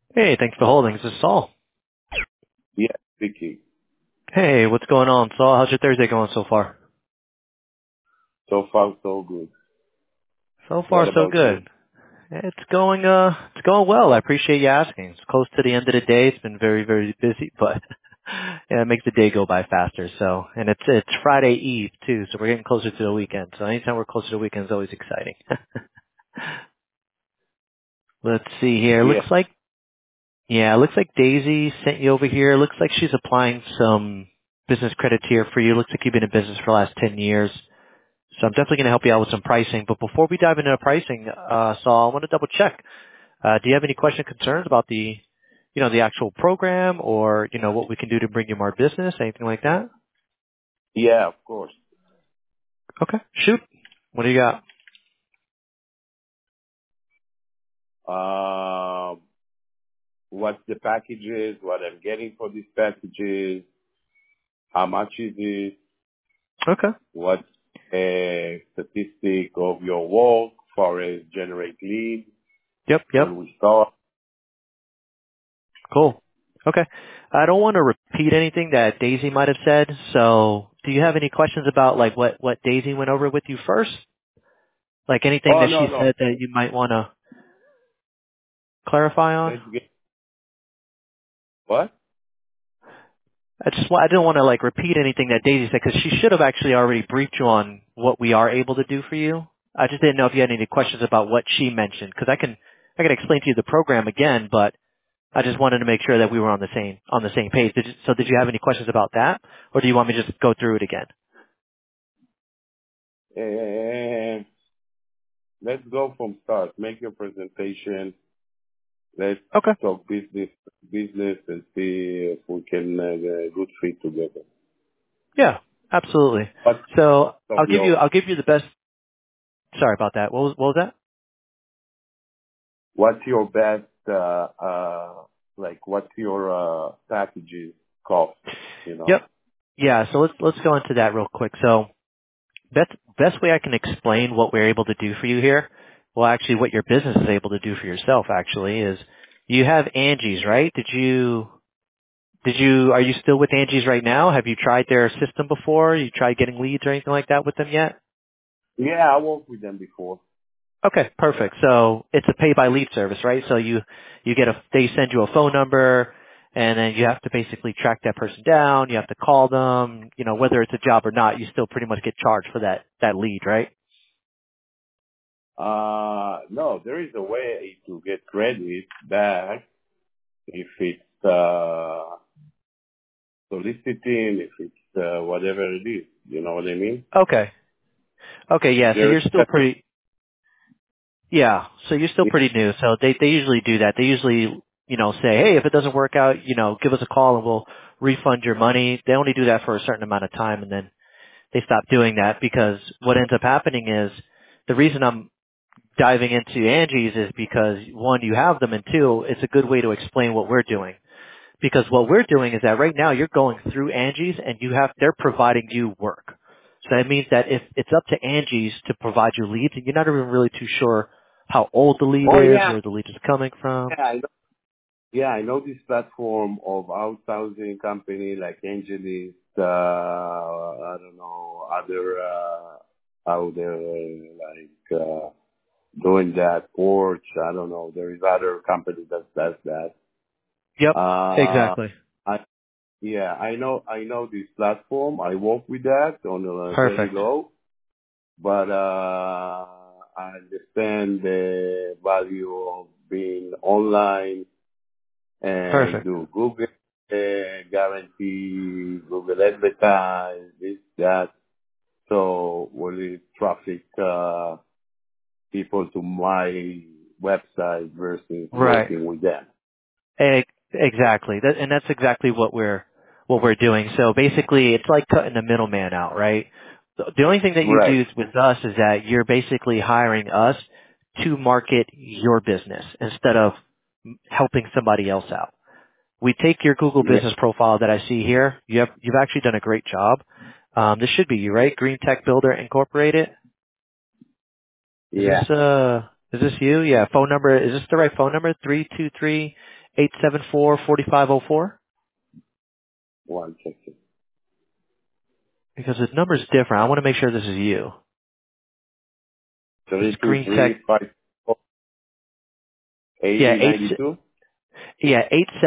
Hey, thanks for holding. This is Saul. Yeah, speaking. Hey, what's going on, Saul? How's your Thursday going so far? So far, so good. So What far, so about you? good. It's going well. I appreciate you asking. It's close to the end of the day. It's been very, very busy, but yeah, it makes the day go by faster. So, and it's Friday Eve too, so we're getting closer to the weekend. So anytime we're closer to the weekend is always exciting. Let's see here. Yeah. Looks like Daisy sent you over here. Looks like she's applying some business credit here for you. Looks like you've been in business for the last 10 years. So I'm definitely going to help you out with some pricing. But before we dive into the pricing, Saul, I want to double check. Do you have any questions, concerns about the actual program or, what we can do to bring you more business, anything like that? Yeah, of course. Okay, shoot. What do you got? What the package is, what I'm getting for these packages, how much is it, Okay. what a statistic of your work for a generate lead Yep. when we start. Cool. Okay. I don't want to repeat anything that Daisy might have said. So do you have any questions about like what Daisy went over with you first? Like anything Oh, that no, she no. said that you might want to clarify on? Let's get, what? I didn't want to like repeat anything that Daisy said because she should have actually already briefed you on what we are able to do for you. I just didn't know if you had any questions about what she mentioned because I can explain to you the program again, but I just wanted to make sure that we were on the same page. Did you have any questions about that, or do you want me to just go through it again? Uh, let's go from start. Make your presentation. Let's Okay. talk business and see if we can good fit together. Yeah, absolutely. What So of your I'll give you the best. Sorry about that. What was that? what's your best what's your packages cost? You know. Yep. Yeah. So let's go into that real quick. So best way I can explain what we're able to do for you here, well, actually, what your business is able to do for yourself actually is you have Angie's, right? Are you still with Angie's right now? Have you tried their system before? You tried getting leads or anything like that with them yet? Yeah, I worked with them before. Okay, perfect. So it's a pay by lead service, right? So they send you a phone number and then you have to basically track that person down. You have to call them, whether it's a job or not, you still pretty much get charged for that lead, right? No, there is a way to get credit back if it's soliciting, if it's whatever it is. You know what I mean? Okay. Okay, yeah. So There, you're still pretty, yeah. So you're still pretty new. So they usually do that. They usually, say, hey, if it doesn't work out, give us a call and we'll refund your money. They only do that for a certain amount of time and then they stop doing that because what ends up happening is the reason I'm diving into Angie's is because one, you have them, and two, it's a good way to explain what we're doing. Because what we're doing is that right now you're going through Angie's and they're providing you work. So that means that if it's up to Angie's to provide you leads and you're not even really too sure how old the lead oh is, yeah, where the lead is coming from. yeah, I know. Yeah, I know this platform of outsourcing company like Angelis, I don't know, other, out there, doing that, Porch, I don't know, there is other company that does that. Yep, Uh, exactly. I, yeah, I know this platform. I work with that on a very Perfect. low, but, I understand the value of being online and Perfect. do Google guarantee, Google advertise, this, that. So will it traffic people to my website versus Right. working with them? Exactly. And that's exactly what we're doing. So basically, it's like cutting the middleman out, right? The only thing that you Right. do with us is that you're basically hiring us to market your business instead of helping somebody else out. We take your Google Yeah. business profile that I see here. You've actually done a great job. This should be you, right? Green Tech Builder Incorporated. Is Yeah. this you? Yeah. Phone number. Is this the right phone number? 323-866-8255. 874-4504? One second. Because the number's different. I want to make sure this is you. This is Green Tech. 8092? Yeah,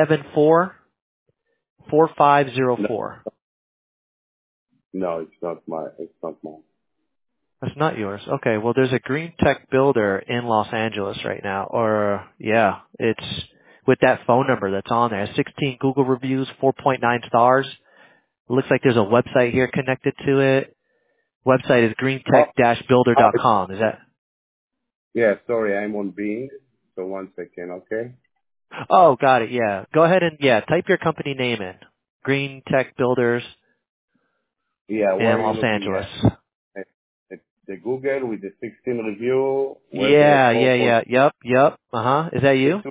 874-4504. No, it's not mine. That's not yours. Okay, well there's a Green Tech builder in Los Angeles right now. Or, yeah, it's with that phone number that's on there. 16 Google reviews, 4.9 stars. It looks like there's a website here connected to it. Website is greentech-builder.com. Is that? Yeah, sorry, I'm on Bing. So one second, okay? Oh, got it. Yeah. Go ahead and, type your company name in. Green Tech Builders Yeah, in where are you Los looking Angeles. at? The Google with the 16 review, WebEx Yeah. 4.6. Yep. Uh-huh. Is that you?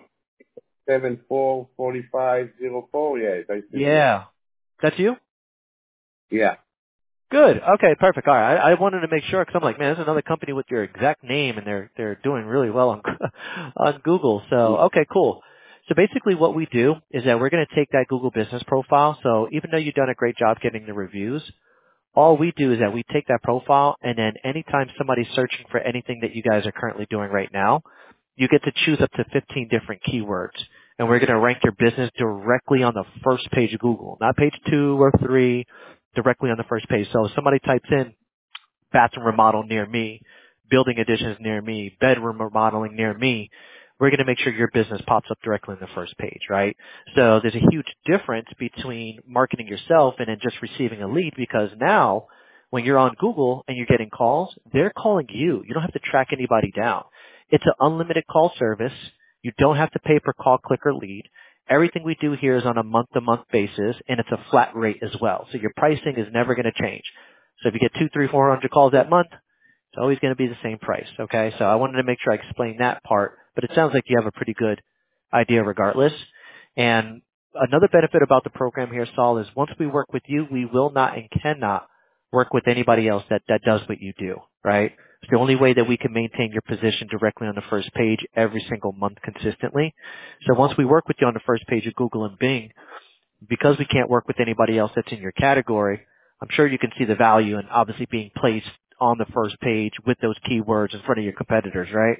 744504. Yes, I see me. Yeah. That's you? Yeah. Good. Okay, perfect. All right. I wanted to make sure because I'm like, man, there's another company with your exact name and they're doing really well on on Google. So, okay, cool. So basically what we do is that we're going to take that Google business profile. So even though you've done a great job getting the reviews, all we do is that we take that profile and then anytime somebody's searching for anything that you guys are currently doing right now, you get to choose up to 15 different keywords. And we're going to rank your business directly on the first page of Google, not page 2 or 3, directly on the first page. So if somebody types in bathroom remodel near me, building additions near me, bedroom remodeling near me, we're going to make sure your business pops up directly on the first page, right? So there's a huge difference between marketing yourself and then just receiving a lead because now when you're on Google and you're getting calls, they're calling you. You don't have to track anybody down. It's an unlimited call service. You don't have to pay per call, click, or lead. Everything we do here is on a month-to-month basis, and it's a flat rate as well. So your pricing is never going to change. So if you get 200, 300, 400 calls that month, it's always going to be the same price, okay? So I wanted to make sure I explained that part, but it sounds like you have a pretty good idea regardless. And another benefit about the program here, Saul, is once we work with you, we will not and cannot work with anybody else that does what you do, right? It's the only way that we can maintain your position directly on the first page every single month consistently. So once we work with you on the first page of Google and Bing, because we can't work with anybody else that's in your category, I'm sure you can see the value in obviously being placed on the first page with those keywords in front of your competitors, right?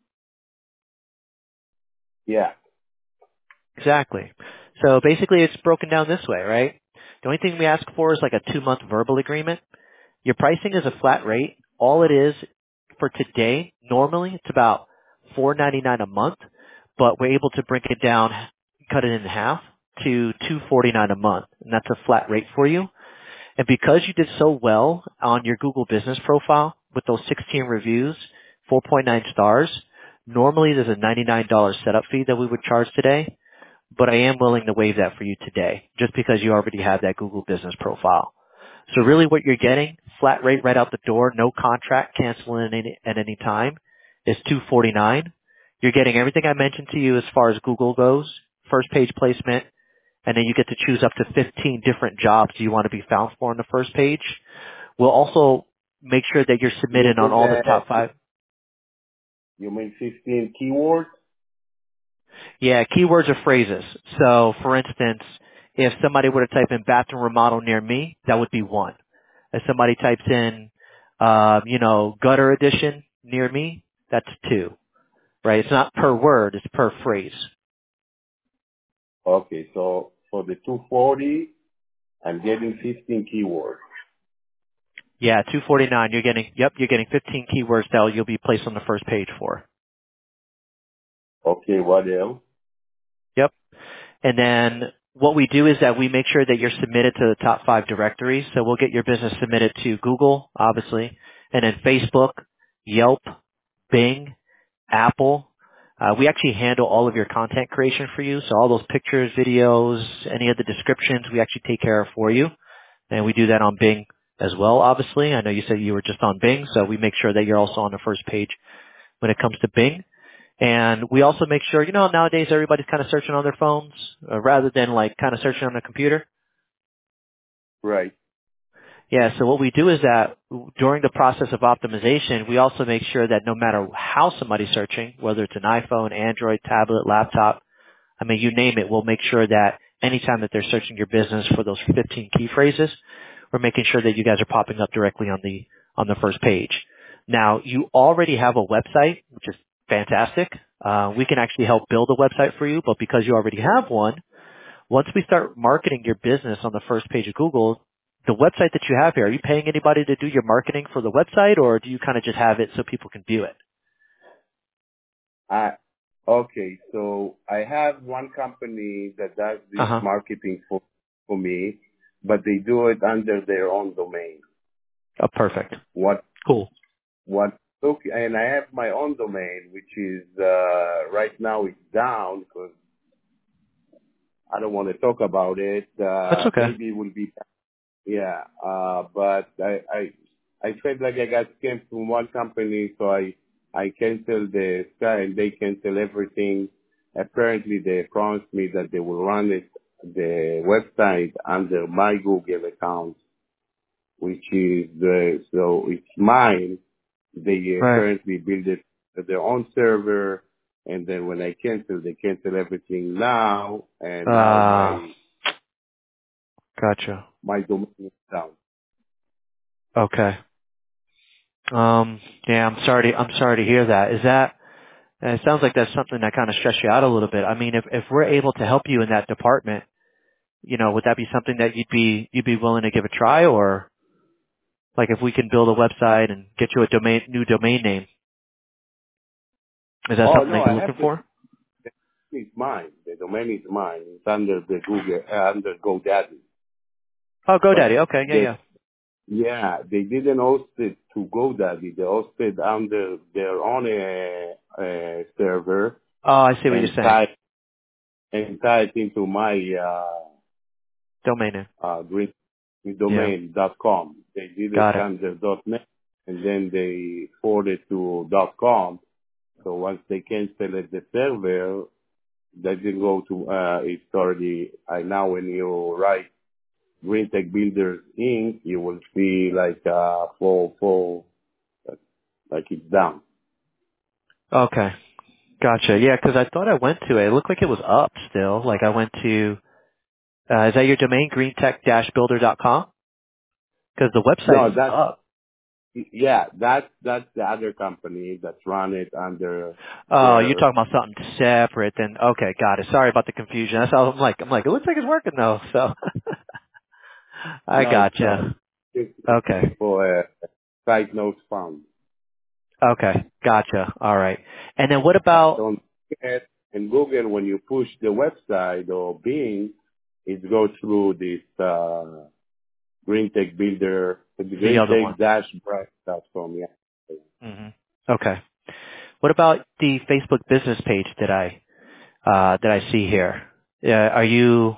Yeah. Exactly. So basically it's broken down this way, right? The only thing we ask for is like a 2-month verbal agreement. Your pricing is a flat rate. All it is for today, normally it's about $4.99 a month, but we're able to break it down, cut it in half to $2.49 a month, and that's a flat rate for you. And because you did so well on your Google business profile with those 16 reviews, 4.9 stars, normally there's a $99 setup fee that we would charge today, but I am willing to waive that for you today just because you already have that Google business profile. So really what you're getting, flat rate right out the door, no contract, cancel at any time, is $249. You're getting everything I mentioned to you as far as Google goes, first page placement, and then you get to choose up to 15 different jobs you want to be found for on the first page. We'll also make sure that you're You submitted on mean, all the top 5. you mean 15 keywords? Yeah, keywords or phrases. So, for instance, if somebody were to type in bathroom remodel near me, that would be 1. If somebody types in, gutter addition near me, that's 2. Right? It's not per word, it's per phrase. Okay, so for the 240, I'm getting 15 keywords. Yeah, 249. You're getting 15 keywords that you'll be placed on the first page for. Okay, what else? Yep. And then what we do is that we make sure that you're submitted to the top 5 directories. So we'll get your business submitted to Google, obviously, and then Facebook, Yelp, Bing, Apple. We actually handle all of your content creation for you. So all those pictures, videos, any of the descriptions, we actually take care of for you. And we do that on Bing as well, obviously. I know you said you were just on Bing, so we make sure that you're also on the first page when it comes to Bing. And we also make sure, nowadays everybody's kind of searching on their phones rather than like kind of searching on a computer. Right. Yeah, so what we do is that during the process of optimization, we also make sure that no matter how somebody's searching, whether it's an iPhone, Android, tablet, laptop, I mean, you name it, we'll make sure that anytime that they're searching your business for those 15 key phrases, we're making sure that you guys are popping up directly on the first page. Now, you already have a website, which is fantastic. We can actually help build a website for you, but because you already have one, once we start marketing your business on the first page of Google, the website that you have here, are you paying anybody to do your marketing for the website, or do you kind of just have it so people can view it? Okay, so I have one company that does this marketing for me, but they do it under their own domain. Oh, perfect. Cool. Okay, and I have my own domain, which is right now it's down because I don't want to talk about it. That's okay. Maybe it will be, yeah. But I felt like I got scammed from one company, so I canceled the Sky and they canceled everything. Apparently, they promised me that they will run the website under my Google account, which is so it's mine. They apparently build it at their own server, and then when I cancel, they cancel everything now, and now Gotcha. my domain is down. Okay. Yeah, I'm sorry to hear that. It sounds like that's something that kind of stressed you out a little bit. I mean, if we're able to help you in that department, would that be something that you'd be willing to give a try, or like if we can build a website and get you a new domain name? Is that something that you're looking for? It's mine. The domain is mine. It's under the Google, under GoDaddy. Oh, GoDaddy. Okay. Yeah. Yeah, they didn't host it to GoDaddy. They hosted under their own server. Oh, I see what you're saying. And tie it into my domain name. greendomain.com. They did it under .net, and then they forwarded to .com. So once they canceled the server, that didn't go to, it's already, now when you write Green Tech Builders Inc., you will see like, full, like it's down. Okay. Gotcha. Yeah, because I thought I went to it. It looked like it was up still. Like I went to, is that your domain, greentech-builder.com? Because the website is up. Yeah, that's the other company that's run it under. Oh, you're talking about something separate. Then okay, got it. Sorry about the confusion. That's all I'm like. It looks like it's working though. So I gotcha. Okay. For site notes found. Okay, gotcha. All right. And then what about? Don't forget, in Google, when you push the website or Bing, it goes through this Green Tech Builder, the greentech-bright.com. Yeah. Mm-hmm. Okay. What about the Facebook business page that I see here? Are you?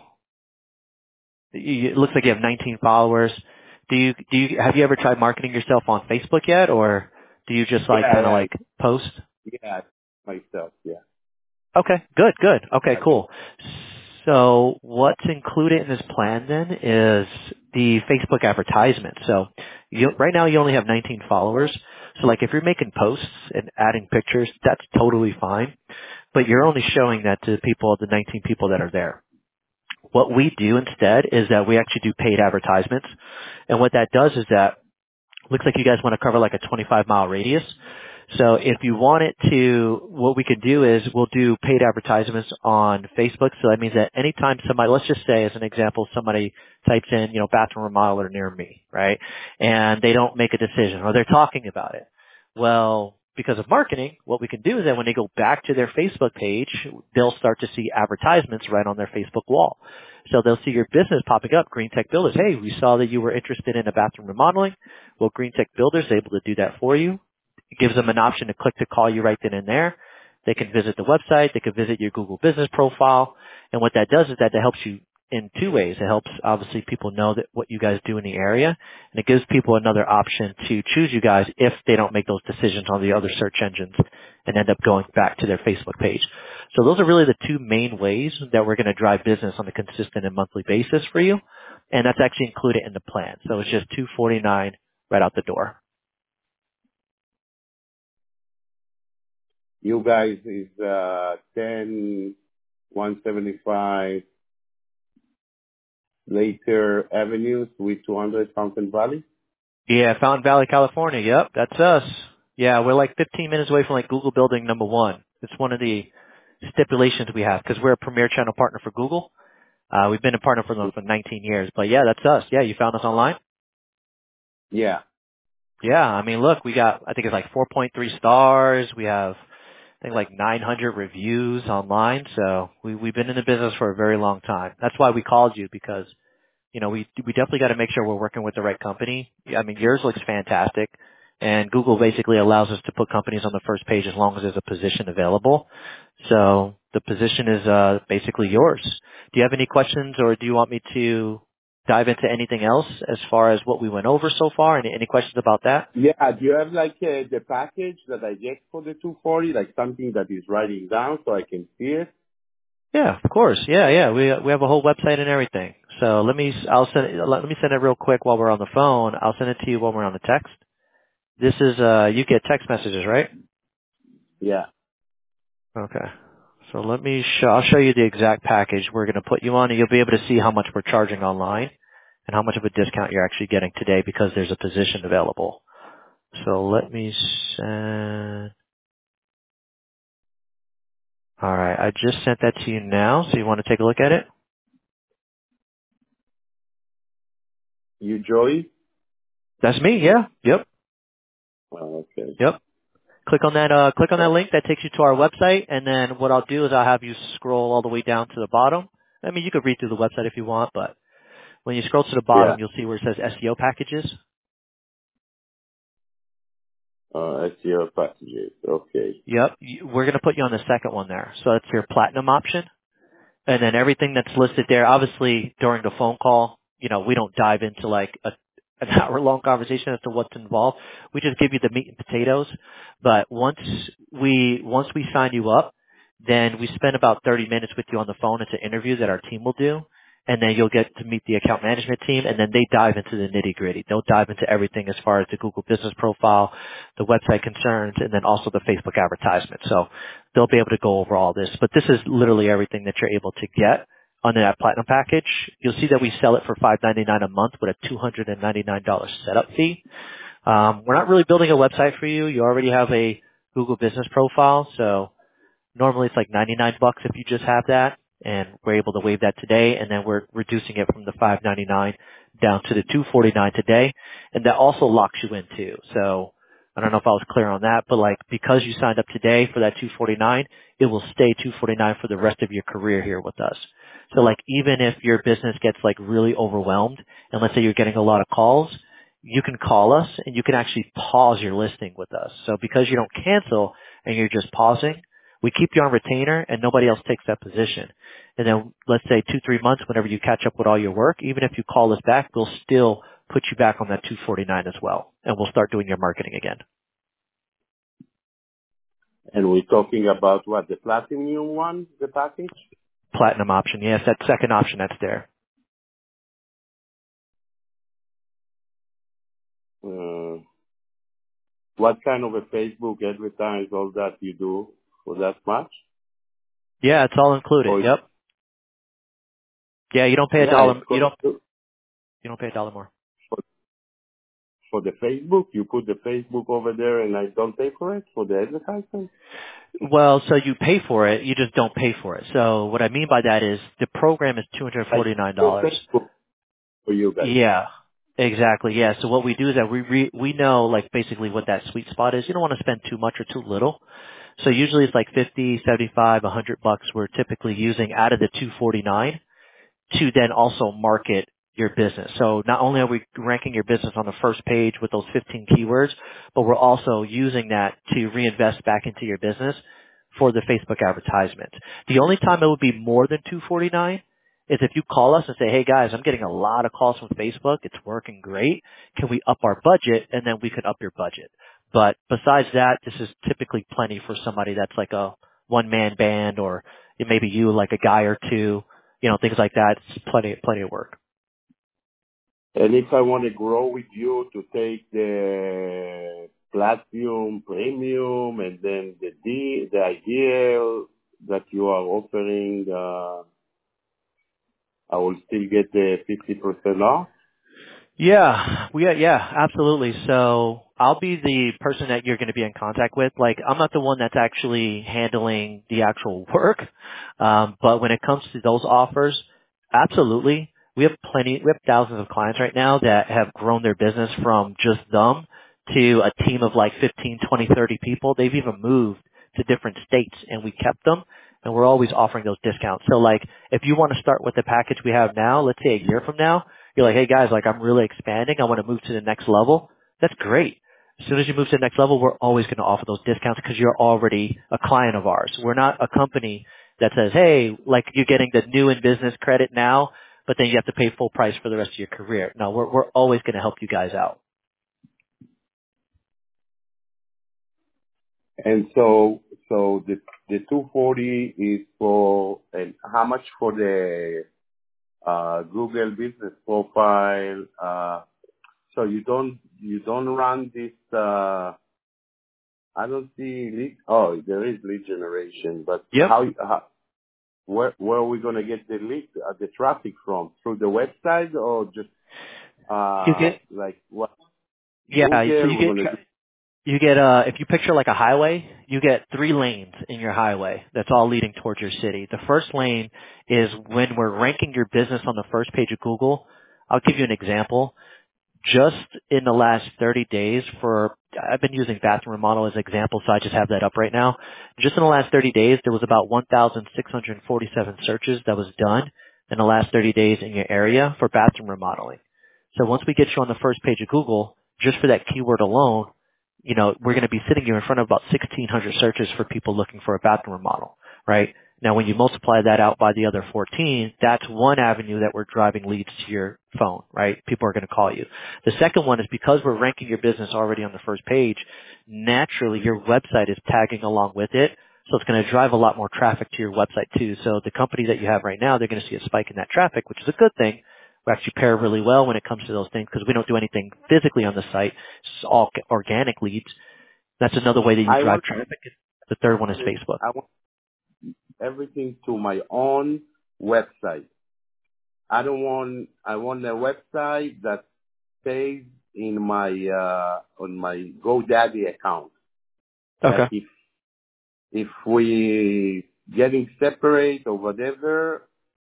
It looks like you have 19 followers. Have you ever tried marketing yourself on Facebook yet, or do you just like post? Yeah, myself. Yeah. Okay, good. Okay, cool. So what's included in this plan then is the Facebook advertisement. So right now you only have 19 followers. So like if you're making posts and adding pictures, that's totally fine. But you're only showing that to the 19 people that are there. What we do instead is that we actually do paid advertisements. And what that does is that looks like you guys want to cover like a 25-mile radius. So if you want it to, what we can do is we'll do paid advertisements on Facebook. So that means that anytime somebody, let's just say as an example, somebody types in, bathroom remodeler near me, right? And they don't make a decision or they're talking about it. Well, because of marketing, what we can do is that when they go back to their Facebook page, they'll start to see advertisements right on their Facebook wall. So they'll see your business popping up, Green Tech Builders. Hey, we saw that you were interested in a bathroom remodeling. Well, Green Tech Builders is able to do that for you. It gives them an option to click to call you right then and there. They can visit the website. They can visit your Google business profile. And what that does is that helps you in two ways. It helps, obviously, people know that what you guys do in the area. And it gives people another option to choose you guys if they don't make those decisions on the other search engines and end up going back to their Facebook page. So those are really the two main ways that we're going to drive business on a consistent and monthly basis for you. And that's actually included in the plan. So it's just $249 right out the door. You guys is 10 175 Later Avenue, Suite 200, Fountain Valley? Yeah, Fountain Valley, California. Yep, that's us. Yeah, we're like 15 minutes away from like Google Building number 1. It's one of the stipulations we have because we're a premier channel partner for Google. We've been a partner for them for 19 years. But yeah, that's us. Yeah, you found us online? Yeah. Yeah, I mean, look, we got, I think it's like 4.3 stars. We have, I think like 900 reviews online. So we've been in the business for a very long time. That's why we called you because we definitely got to make sure we're working with the right company. I mean, yours looks fantastic, and Google basically allows us to put companies on the first page as long as there's a position available. So the position is basically yours. Do you have any questions, or do you want me to dive into anything else as far as what we went over so far? Any questions about that? Yeah. Do you have like the package that I get for the 240, like something that is writing down so I can see it? Yeah, of course. Yeah. We have a whole website and everything. So let me send it real quick while we're on the phone. I'll send it to you when we're on the text. This is you get text messages, right? Yeah. Okay. So I'll show you the exact package we're going to put you on, and you'll be able to see how much we're charging online and how much of a discount you're actually getting today because there's a position available. So let me send. All right, I just sent that to you now. So you want to take a look at it? You, Joey? That's me. Yeah. Yep. Oh, okay. Yep. Click on that. Click on that link. That takes you to our website, and then what I'll do is I'll have you scroll all the way down to the bottom. I mean, you could read through the website if you want, but when you scroll to the Yeah. bottom, you'll see where it says SEO packages. SEO packages. Okay. Yep. We're going to put you on the second one there. So that's your platinum option. And then everything that's listed there, obviously during the phone call, we don't dive into like an hour long conversation as to what's involved. We just give you the meat and potatoes. But once we sign you up, then we spend about 30 minutes with you on the phone. It's an interview that our team will do. And then you'll get to meet the account management team, and then they dive into the nitty gritty. They'll dive into everything as far as the Google business profile, the website concerns, and then also the Facebook advertisement. So they'll be able to go over all this. But this is literally everything that you're able to get under that platinum package. You'll see that we sell it for $5.99 a month with a $299 setup fee. We're not really building a website for you. You already have a Google business profile, so normally it's like 99 bucks if you just have that, and we're able to waive that today, and then we're reducing it from the 599 down to the 249 today, and that also locks you in too. So I don't know if I was clear on that, but like because you signed up today for that 249, it will stay 249 for the rest of your career here with us. So like even if your business gets like really overwhelmed, and let's say you're getting a lot of calls, you can call us and you can actually pause your listing with us. So because you don't cancel and you're just pausing, we keep you on retainer and nobody else takes that position. And then let's say 2-3 months, whenever you catch up with all your work, even if you call us back, we'll still put you back on that 249 as well. And we'll start doing your marketing again. And we're talking about what, the platinum one, the package? Platinum option. Yes, that second option that's there. Uh, what kind of a Facebook advertise, all that you do for that much? Yeah, it's all included. Or Yep. Yeah, you don't pay a yeah, dollar. it's got You don't pay a dollar more. for, for the Facebook. You put the Facebook over there, and I don't pay for it for the advertisement. Well, so you pay for it, you just don't pay for it. So what I mean by that is the program is I do $249. Facebook for you guys. Yeah, exactly. Yeah. So what we do is that we know like basically what that sweet spot is. You don't want to spend too much or too little. So usually it's like 50, 75, 100 bucks we're typically using out of the 249 to then also market your business. So not only are we ranking your business on the first page with those 15 keywords, but we're also using that to reinvest back into your business for the Facebook advertisement. The only time it would be more than 249 is if you call us and say, hey guys, I'm getting a lot of calls from Facebook. It's working great. Can we up our budget? And then we could up your budget. But besides that, this is typically plenty for somebody that's like a one-man band or it may be you like a guy or two, things like that. It's plenty of work. And if I want to grow with you to take the platinum, premium, and then the ideal, that you are offering, I will still get the 50% off? Yeah, absolutely. So I'll be the person that you're going to be in contact with. Like, I'm not the one that's actually handling the actual work. But when it comes to those offers, absolutely. We have thousands of clients right now that have grown their business from just them to a team of like 15, 20, 30 people. They've even moved to different states and we kept them and we're always offering those discounts. So like, if you want to start with the package we have now, let's say a year from now, you're like, hey guys, like I'm really expanding. I want to move to the next level. That's great. As soon as you move to the next level, we're always going to offer those discounts because you're already a client of ours. We're not a company that says, hey, like you're getting the new in business credit now, but then you have to pay full price for the rest of your career. No, we're always going to help you guys out. And so the 240 is for, and how much for the Google business profile? So you don't run this, I don't see lead. Oh, there is lead generation, but Yep. where are we gonna get the lead, the traffic from? Through the website or just, You get, like what? yeah, so Google, we're gonna do. you get, if you picture like a highway, you get 3 lanes in your highway that's all leading towards your city. The first lane is when we're ranking your business on the first page of Google. I'll give you an example. Just in the last 30 days I've been using bathroom remodel as an example, so I just have that up right now. Just in the last 30 days, there was about 1,647 searches that was done in the last 30 days in your area for bathroom remodeling. So once we get you on the first page of Google, just for that keyword alone, we're going to be sitting you in front of about 1,600 searches for people looking for a bathroom remodel, right? Now, when you multiply that out by the other 14, that's one avenue that we're driving leads to your phone, right? People are going to call you. The second one is because we're ranking your business already on the first page, naturally your website is tagging along with it. So it's going to drive a lot more traffic to your website too. So the company that you have right now, they're going to see a spike in that traffic, which is a good thing. We actually pair really well when it comes to those things because we don't do anything physically on the site. It's all organic leads. That's another way that you I drive want traffic. The third one is Facebook. I want everything to my own website. I want a website that stays in my on my GoDaddy account. Okay. That if we getting separate or whatever,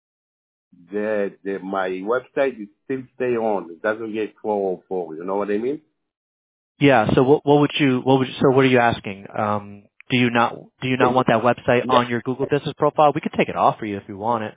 my website is still stay on. It doesn't get 404. You know what I mean? Yeah. So so what are you asking? Do you not want that website Yeah, on your Google Business profile? We could take it off for you if you want it.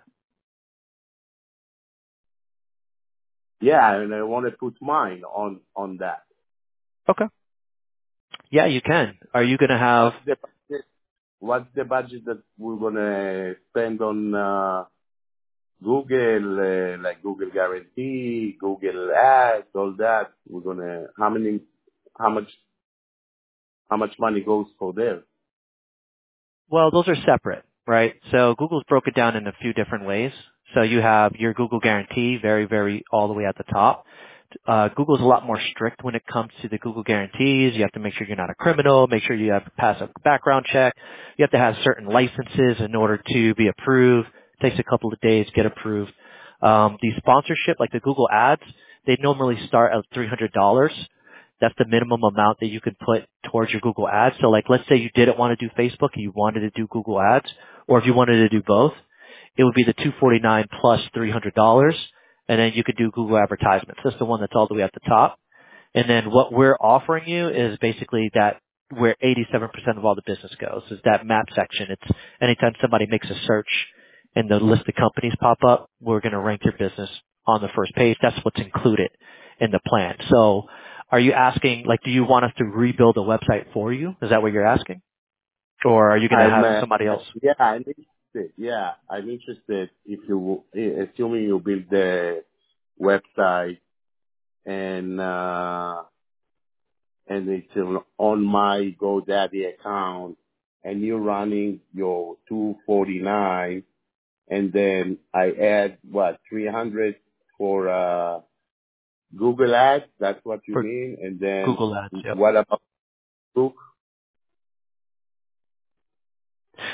yeah, and I want to put mine on that. Okay. Yeah, you can. Are you going to have, What's the budget that we're gonna spend on Google, like Google Guarantee, Google Ads, all that? How much how much money goes for there? well, those are separate, right? So Google's broken down in a few different ways. So you have your Google Guarantee very, very all the way at the top. Google's a lot more strict when it comes to the Google guarantees. You have to make sure you're not a criminal, make sure you have to pass a background check. You have to have certain licenses in order to be approved. It takes a couple of days to get approved. The sponsorship, like the Google ads, they normally start at $300. That's the minimum amount that you can put towards your Google ads. So like, let's say you didn't want to do Facebook and you wanted to do Google ads, or if you wanted to do both, it would be the $249 plus $300, and then you could do Google advertisements. That's the one that's all the way at the top. And then what we're offering you is basically that where 87% of all the business goes is that map section. It's anytime somebody makes a search and the list of companies pop up, we're going to rank your business on the first page. That's what's included in the plan. So are you asking, like, do you want us to rebuild a website for you? Is that what you're asking? Or are you going to I'm have somebody else? yeah, I'm interested. Yeah, I'm interested if you assuming you build the website and it's on my GoDaddy account and you're running your 249 and then I add 300 for Google Ads. That's what you For mean. And then Google Ads, yep. what about Facebook?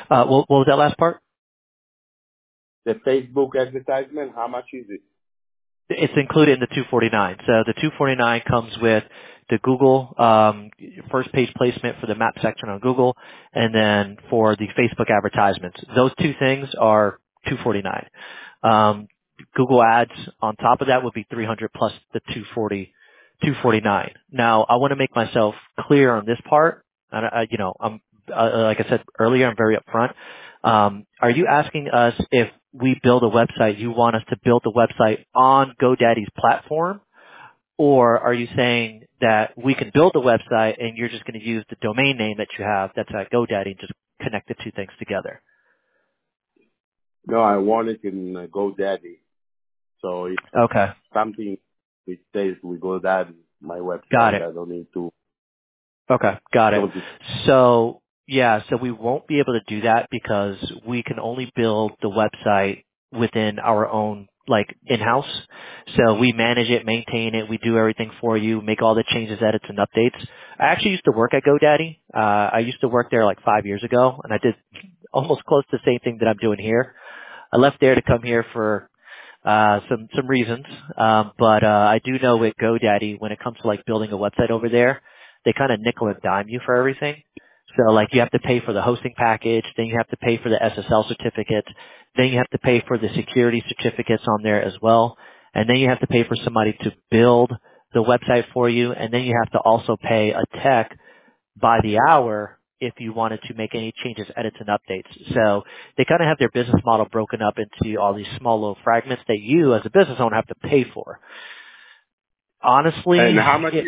What was that last part? The Facebook advertisement, how much is it? It's included in the 249. So the 249 comes with the Google first page placement for the map section on Google, and then for the Facebook advertisements. Those two things are 249. Google ads on top of that would be 300 plus the 249. Now, I want to make myself clear on this part. And I'm like I said earlier, I'm very upfront. Are you asking us if we build a website, you want us to build the website on GoDaddy's platform? Or are you saying that we can build the website and you're just going to use the domain name that you have that's at GoDaddy and just connect the two things together? No, I want it in GoDaddy. So if Okay. something it says with GoDaddy, my Got website, it. I don't need to. Okay. Got it. Don't it. So we won't be able to do that because we can only build the website within our own, like, in-house. So we manage it, maintain it, we do everything for you, make all the changes, edits, and updates. I actually used to work at GoDaddy. I used to work there like 5 years ago, and I did almost close to the same thing that I'm doing here. I left there to come here for some reasons. But I do know with GoDaddy, when it comes to like building a website over there, they kind of nickel and dime you for everything. So like you have to pay for the hosting package, then you have to pay for the SSL certificates, then you have to pay for the security certificates on there as well, and then you have to pay for somebody to build the website for you, and then you have to also pay a tech by the hour if you wanted to make any changes, edits, and updates. So they kind of have their business model broken up into all these small little fragments that you as a business owner have to pay for. Honestly, And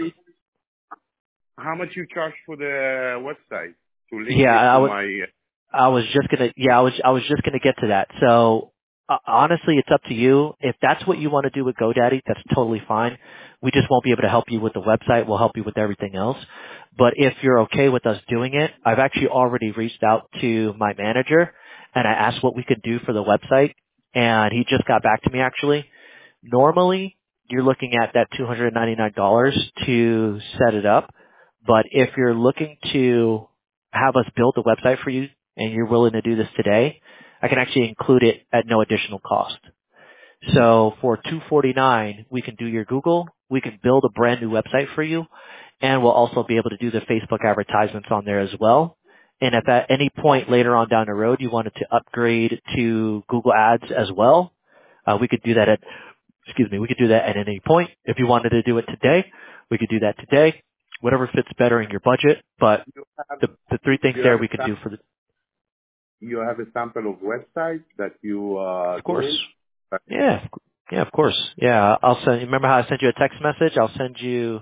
how much you charge for the website to link yeah, it to my? I was just gonna get to that. So honestly, it's up to you. If that's what you want to do with GoDaddy, that's totally fine. We just won't be able to help you with the website. We'll help you with everything else. But if you're okay with us doing it, I've actually already reached out to my manager and I asked what we could do for the website, and he just got back to me actually. Normally, you're looking at that $299 to set it up, but if you're looking to have us build the website for you and you're willing to do this today, I can actually include it at no additional cost. So for $249, we can do your Google, we can build a brand new website for you, and we'll also be able to do the Facebook advertisements on there as well. And if at any point later on down the road you wanted to upgrade to Google Ads as well, we could do that we could do that at any point. If you wanted to do it today, we could do that today. Whatever fits better in your budget, but You have, the three things you there have we can do for the, you have a sample of website that you of course. doing? Yeah. Yeah, of course. Yeah, I'll send, remember how I sent you a text message? I'll send you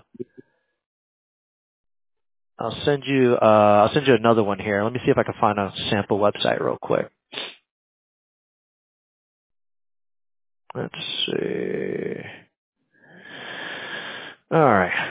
another one here. Let me see if I can find a sample website real quick. Let's see. All right.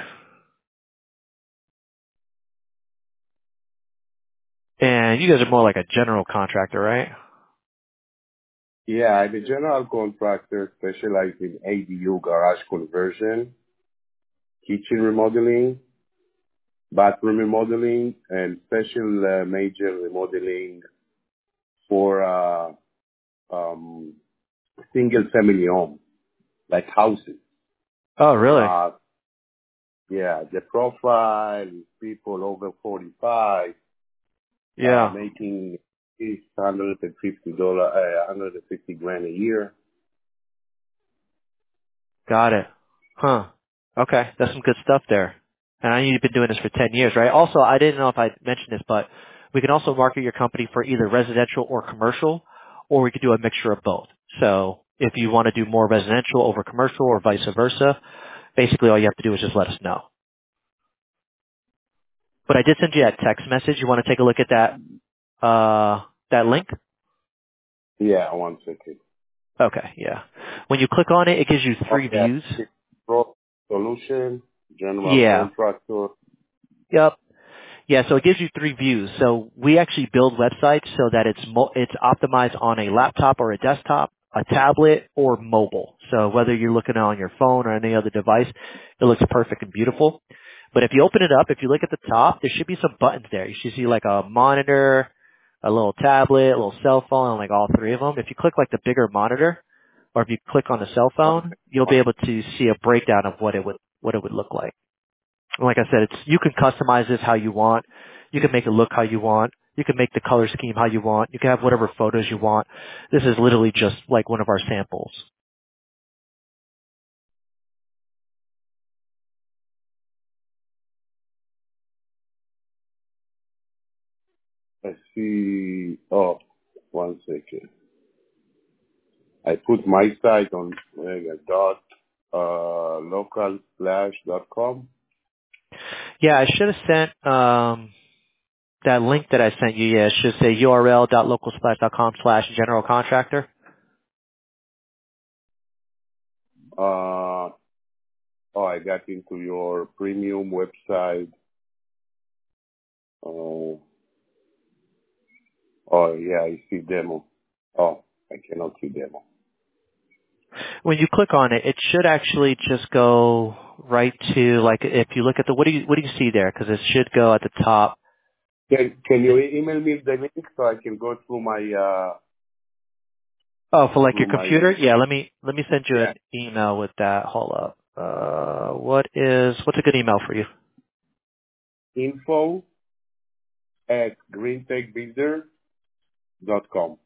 And you guys are more like a general contractor, right? Yeah, I'm a general contractor specialized in ADU garage conversion, kitchen remodeling, bathroom remodeling, and special major remodeling for single family homes, like houses. Oh, really? Yeah, the profile is people over 45 Yeah. making $150 grand a year. Got it. Huh. Okay. That's some good stuff there. And I know you've been doing this for 10 years, right? Also, I didn't know if I mentioned this, but we can also market your company for either residential or commercial, or we could do a mixture of both. So if you want to do more residential over commercial or vice versa, basically all you have to do is just let us know. But I did send you that text message. You want to take a look at that link? Yeah, 1 second. Okay, yeah. When you click on it, it gives you 3 Okay. views. Pro Solution, general Yeah. contractor. Yep. Yeah, so it gives you 3 views. So we actually build websites so that it's optimized on a laptop or a desktop, a tablet, or mobile. So whether you're looking on your phone or any other device, it looks perfect and beautiful. But if you open it up, if you look at the top, there should be some buttons there. You should see like a monitor, a little tablet, a little cell phone, and like all three of them. If you click like the bigger monitor, or if you click on the cell phone, you'll be able to see a breakdown of what it would look like. And like I said, you can customize this how you want. You can make it look how you want. You can make the color scheme how you want. You can have whatever photos you want. This is literally just like one of our samples. I see. Oh, one second. I put my site on local/.com. Yeah, I should have sent that link that I sent you. Yeah, it should say url.localsplash.com/general contractor. I got into your premium website. Yeah, I see demo. Oh, I cannot see demo. When you click on it, it should actually just go right to like if you look at the what do you see there? Because it should go at the top. Can you email me the link so I can go through my Oh, for like your computer? Yeah, let me send you yeah, an email with that. Hold up. What's a good email for you? info@greentechbuilder.com.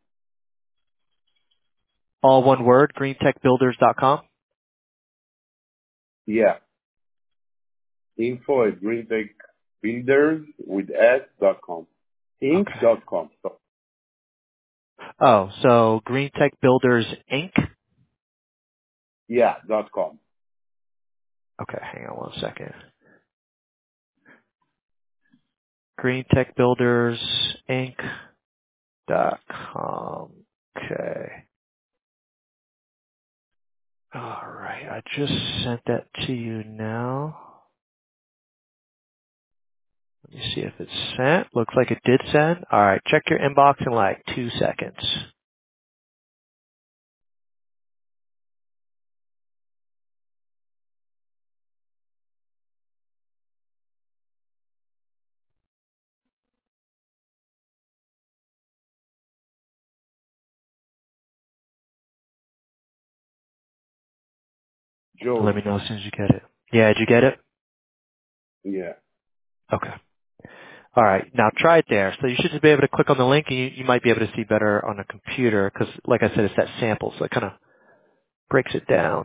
All one word, greentechbuilders.com. Yeah, info@greentechbuilders.com. Okay. Inc.com. So, Oh, so Green Tech Builders Inc. yeah, .com. Okay, hang on one second. Green Tech Builders Inc.com. Okay. All right, I just sent that to you now. Let me see if it's sent. Looks like it did send. All right, check your inbox in like 2 seconds. Let Joe. me know as soon as you get it. Yeah, did you get it? Yeah. Okay. All right, now try it there. So you should just be able to click on the link, and you might be able to see better on a computer because, like I said, it's that sample, so it kind of breaks it down.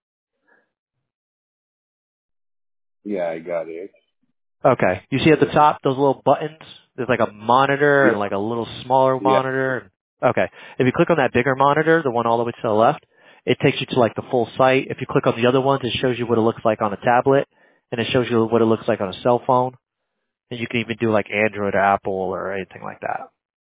Yeah, I got it. Okay. You see at the top those little buttons? There's like a monitor and Yeah. like a little smaller Yeah. monitor. Okay. If you click on that bigger monitor, the one all the way to the left, it takes you to like the full site. If you click on the other ones, it shows you what it looks like on a tablet, and it shows you what it looks like on a cell phone. And you can even do like Android or Apple or anything like that.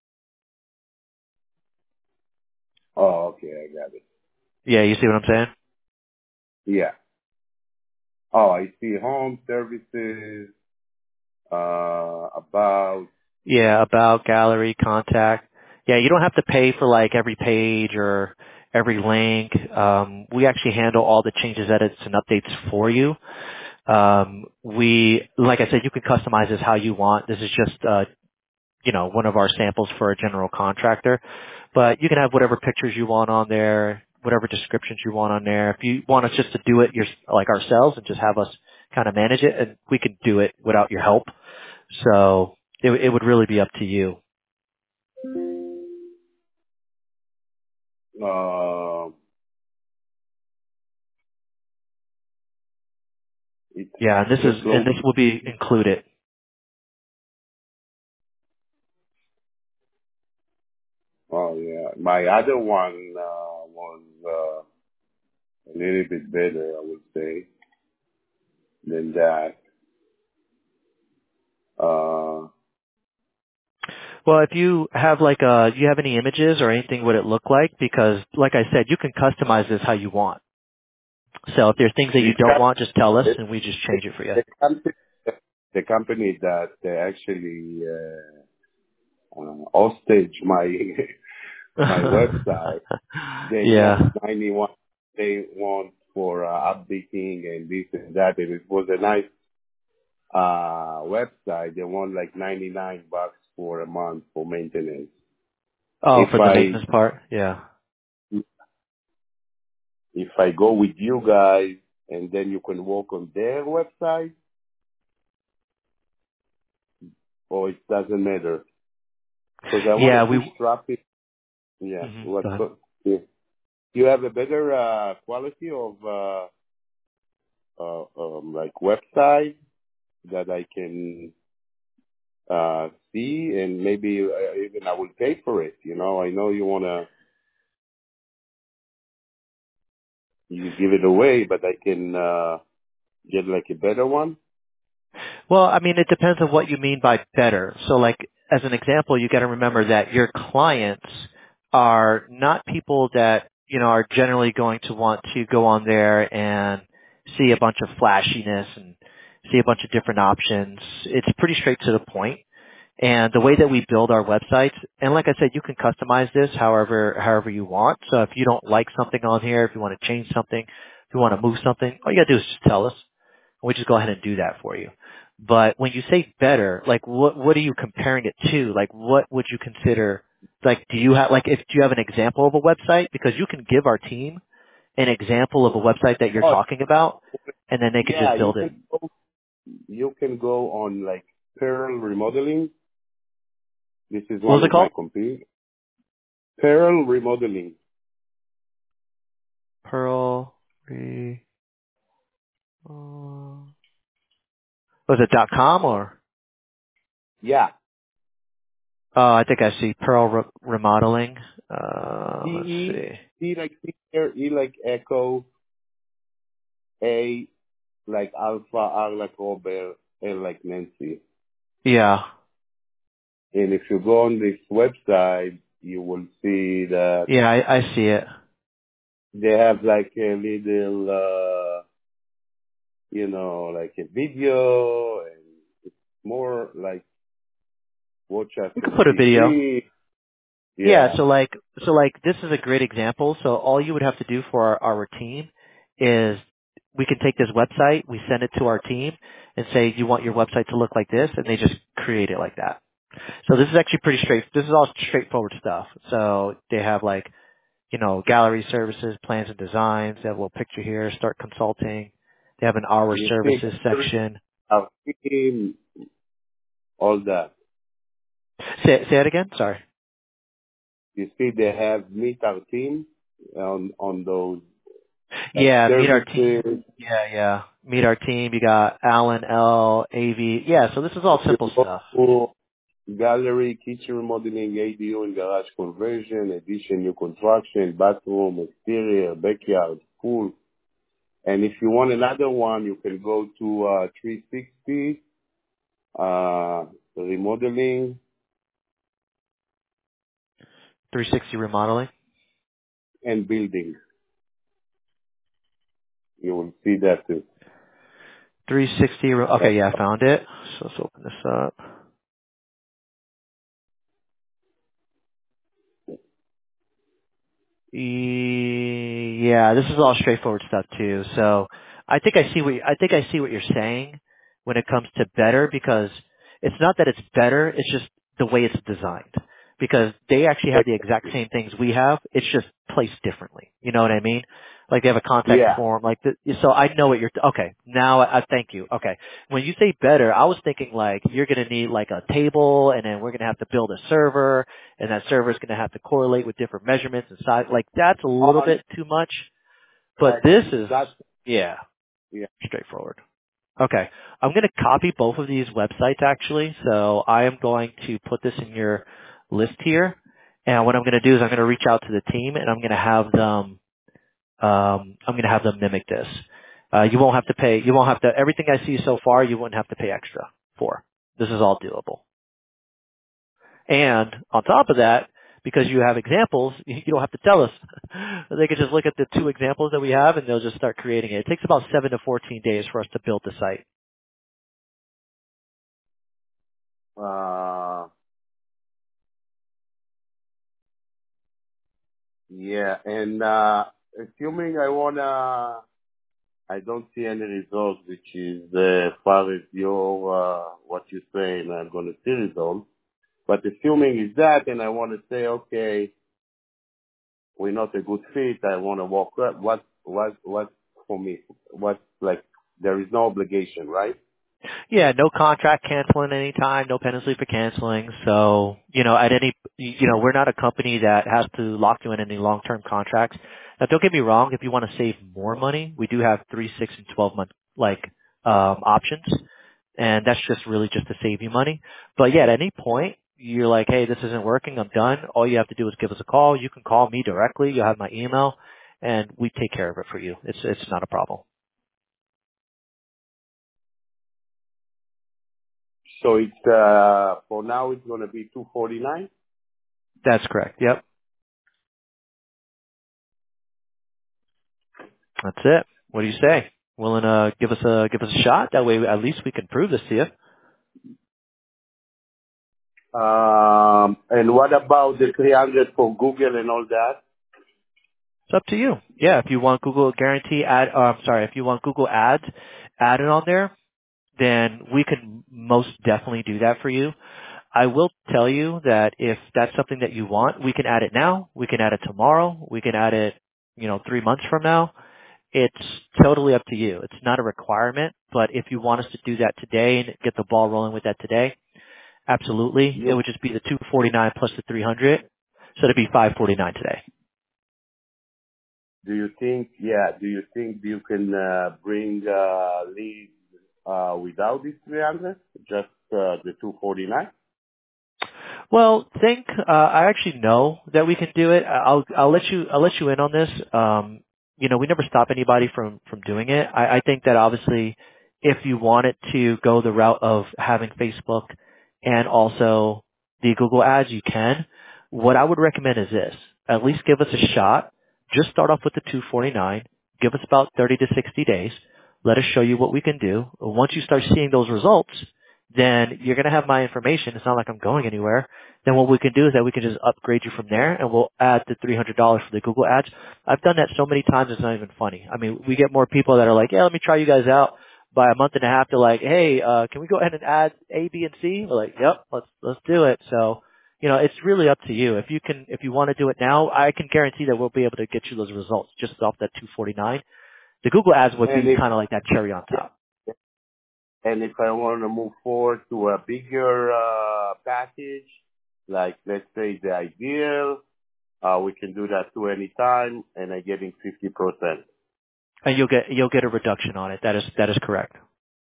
Oh, okay, I got it. Yeah, you see what I'm saying? Yeah. Oh, I see home services, about, Yeah, about gallery, contact. Yeah, you don't have to pay for like every page or every link. We actually handle all the changes, edits, and updates for you. Like I said, you can customize this how you want. This is just, one of our samples for a general contractor, but you can have whatever pictures you want on there, whatever descriptions you want on there. If you want us just to do it like ourselves and just have us kind of manage it, and we can do it without your help. So it would really be up to you. uh, it's Yeah, and just this loading. will be included. Oh, yeah. My other one, was, a little bit better, I would say, than that. Well, if you have do you have any images or anything what it look like? Because like I said, you can customize this how you want. So if there's things that you This don't com- want, just tell us the, and we just change it for you. the company, the company that actually, hostage my, my website, they Yeah. want 91, they want for, updating and this and that. And it was a nice, website. They want like $99 for a month for maintenance. Oh, If for the maintenance part? Yeah. I go with you guys and then you can work on their website, or it doesn't matter? Because I want Yeah, to push traffic. Yeah. go ahead. Do you have a better quality of like website that I can see, and maybe even I will pay for it? I know you give it away, but I can get like a better one. Well, I mean, it depends on what you mean by better. So like, as an example, you got to remember that your clients are not people that, are generally going to want to go on there and see a bunch of flashiness and see a bunch of different options. It's pretty straight to the point. And the way that we build our websites, and like I said, you can customize this however you want. So if you don't like something on here, if you want to change something, if you want to move something, all you gotta do is just tell us. And we just go ahead and do that for you. But when you say better, like what are you comparing it to? Like what would you consider, like do you have an example of a website? Because you can give our team an example of a website that you're Oh, talking about, and then they could yeah, just build it. you can go on like Pearl Remodeling. This is What one was it of my called? computers. Pearl Remodeling. Pearl was it .com or? Yeah. Oh, I think I see Pearl Remodeling. Let's CE, see. C like Peter, E like Echo, A like Alpha, R like Robert, L like Nancy. Yeah. And if you go on this website, you will see that Yeah, I see it. they have like a little, like a video, and it's more like watch us You can on put a video. TV. Yeah, Yeah. so like this is a great example. So all you would have to do for our team is we can take this website, we send it to our team and say you want your website to look like this, and they just create it like that. So this is actually this is all straightforward stuff. So they have like, gallery services, plans and designs. They have a little picture here, start consulting. They have an hour You see services section. our team, all that. Say it again? Sorry. You see they have meet our team on those like Yeah, meet our team. services. Yeah. Meet our team. You got Alan L, AV. Yeah, so this is all You simple go stuff. to gallery, kitchen remodeling, ADU and garage conversion, addition, new construction, bathroom, exterior, backyard, pool. And if you want another one, you can go to 360 remodeling 360 remodeling. and building. You will see that too. 360. Okay, yeah, I found it. So let's open this up. Yeah, this is all straightforward stuff too. So I think I see what you're saying when it comes to better, because it's not that it's better, it's just the way it's designed. Because they actually have the exact same things we have, it's just placed differently. You know what I mean? Like they have a contact Yeah. form, so I know what okay, now I thank you. Okay. When you say better, I was thinking like you're gonna need like a table, and then we're gonna have to build a server, and that server is going to have to correlate with different measurements and size. Like that's a little On bit too much, but like this is, that. yeah, Yeah. straightforward. Okay. I'm going to copy both of these websites actually. So I am going to put this in your list here. And what I'm going to do is I'm going to reach out to the team, and I'm going to have them mimic this. You won't have to, everything I see so far, you wouldn't have to pay extra for. This is all doable. And on top of that, because you have examples, you don't have to tell us. They can just look at the two examples that we have, and they'll just start creating it. It takes about 7 to 14 days for us to build the site. Uh, yeah. And assuming I don't see any results, which is far as your what you say, and I'm going to see results. But assuming it's that, and I want to say, okay, we're not a good fit. I want to walk up. What for me? What like? There is no obligation, right? Yeah, no contract canceling any time, no penalty for canceling. So, at any, we're not a company that has to lock you in any long-term contracts. Now, don't get me wrong. If you want to save more money, we do have 3, 6, and 12 month, options. And that's just really just to save you money. But yeah, at any point, you're like, hey, this isn't working. I'm done. All you have to do is give us a call. You can call me directly. You'll have my email and we take care of it for you. It's not a problem. So it's for now it's going to be 249. That's correct. Yep. That's it. What do you say? Willing to give us a shot? That way, at least we can prove this to you. And what about the 300 for Google and all that? It's up to you. Yeah, if you want Google Guarantee if you want Google Ads added on there, then we can most definitely do that for you. I will tell you that if that's something that you want, we can add it now. We can add it tomorrow. We can add it, 3 months from now. It's totally up to you. It's not a requirement, but if you want us to do that today and get the ball rolling with that today, absolutely. It You, would just be the 249 plus the 300. So it'd be 549 today. do you think? Yeah. Do you think you can bring leads without this 300? Just the 249? Well, I actually know that we can do it. I'll let you in on this. We never stop anybody from doing it. I think that obviously if you wanted to go the route of having Facebook and also the Google ads, you can. What I would recommend is this. At least give us a shot. Just start off with the 249. Give us about 30 to 60 days. Let us show you what we can do. Once you start seeing those results, then you're going to have my information. It's not like I'm going anywhere. Then what we can do is that we can just upgrade you from there and we'll add the $300 for the Google ads. I've done that so many times it's not even funny. I mean, we get more people that are like, yeah, let me try you guys out. By a month and a half, they're like, hey, can we go ahead and add A, B, and C? We're like, yep, let's do it. So, it's really up to you. If you want to do it now, I can guarantee that we'll be able to get you those results just off that 249. The Google ads would And be if kind of like that cherry on top. and if I want to move forward to a bigger package, like let's say the ideal, we can do that too anytime, and I'm getting 50%. And you'll get a reduction on it. That is correct.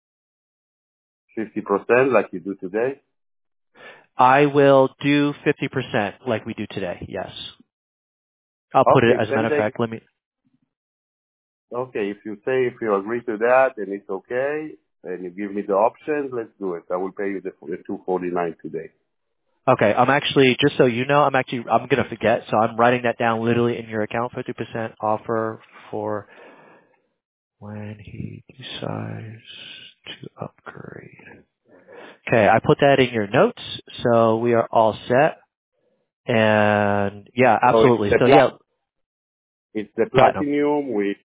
50% like you do today? I will do 50% like we do today. Yes. I'll put it Okay, as a matter send of the, fact. Let me. okay, if you agree to that and it's okay, and you give me the options, let's do it. I will pay you the 249 today. Okay. I'm actually, just so you know, I'm going to forget. So I'm writing that down literally in your account. 50% offer for when he decides to upgrade. Okay. I put that in your notes. So we are all set. And yeah, So absolutely. So yeah, it's the platinum. platinum with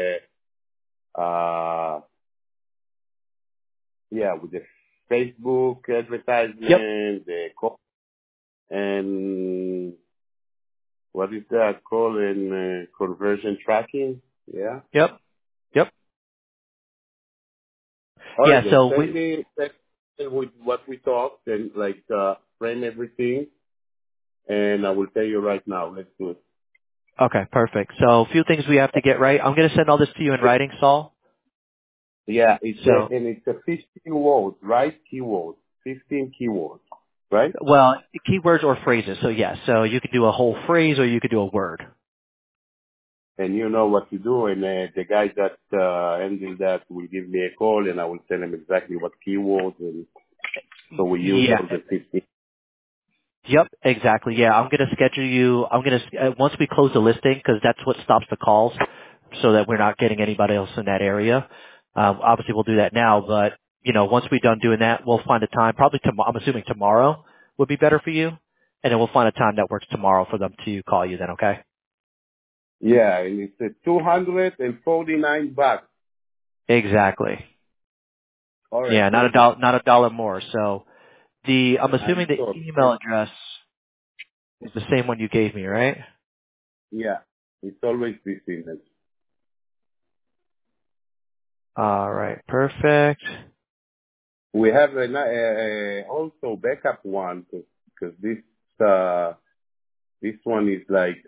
uh with the Facebook Yep. advertisement, and what is that called in conversion tracking? Yeah. Yep. Yep. All right, Yeah. then So send me text with what we talked and frame everything, and I will tell you right now. Let's do okay, perfect. So a few things we have to get right. I'm going to send all this to you in it. writing, Saul. Yeah, So, it's a 15 words, right? Keywords, 15 keywords, right? well, keywords or phrases. So yes, so you could do a whole phrase or you could do a word. And you know what to do, and the guy that handles that will give me a call, and I will tell him exactly what keywords, and so we use Yeah. all the 15. Yep, exactly. Yeah, I'm going to schedule you. Once we close the listing, because that's what stops the calls, so that we're not getting anybody else in that area. Obviously, we'll do that now, but once we're done doing that, we'll find a time. Probably tomorrow. I'm assuming tomorrow would be better for you, and then we'll find a time that works tomorrow for them to call you. Then, okay? Yeah, and it's $249. Exactly. All right, Yeah, thank you. not a dollar more. So I'm assuming the Sure. email address is the same one you gave me, right? Yeah, it's always this email. All right, perfect. We have also backup one because this one is like